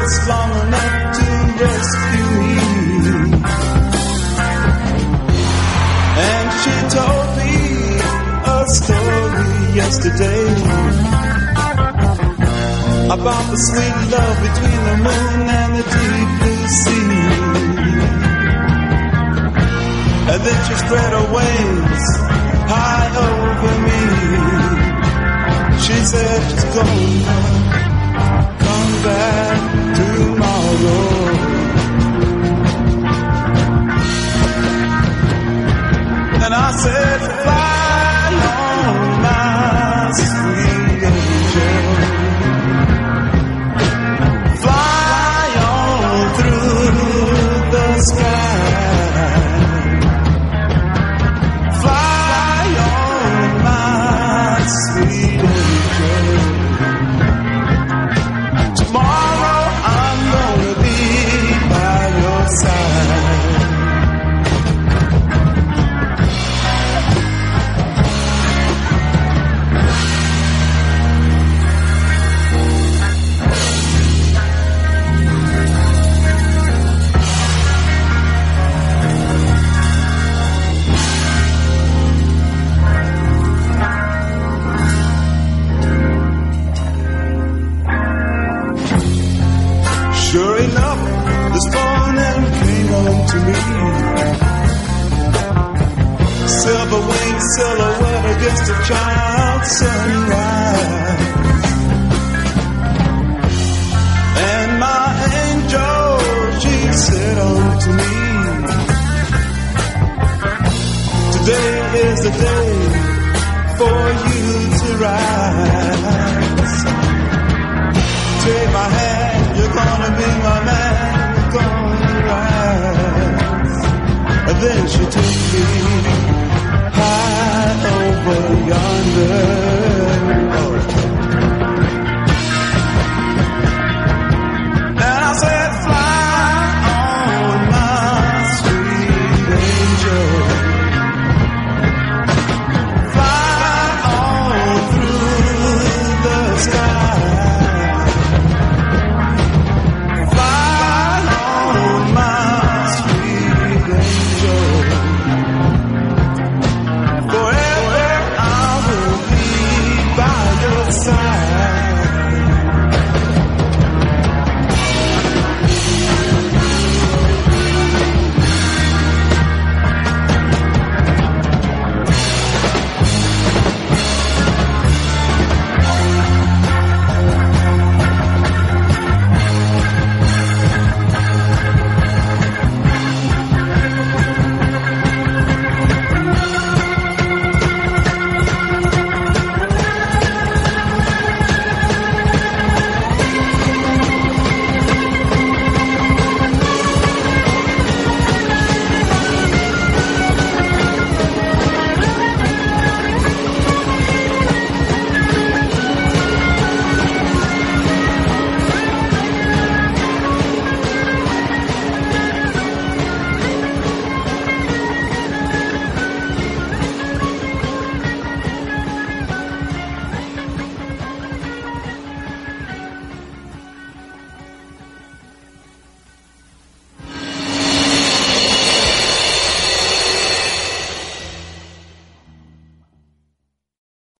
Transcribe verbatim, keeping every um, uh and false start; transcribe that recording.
just long enough to rescue me. And she told me a story yesterday about the sweet love between the moon and the deep blue sea. And then she spread her wings high over me. She said she's gonna come back tomorrow. And I said, fly on, my sweet angel. Fly on through the sky. Fly on, my sweet angel. Tomorrow I'm gonna be by your side. Sure enough, this morning came home to me. Silver winged silhouette against a child's sunrise. And my angel, she said unto me, today is the day for you to rise. Take my hand, you're gonna be my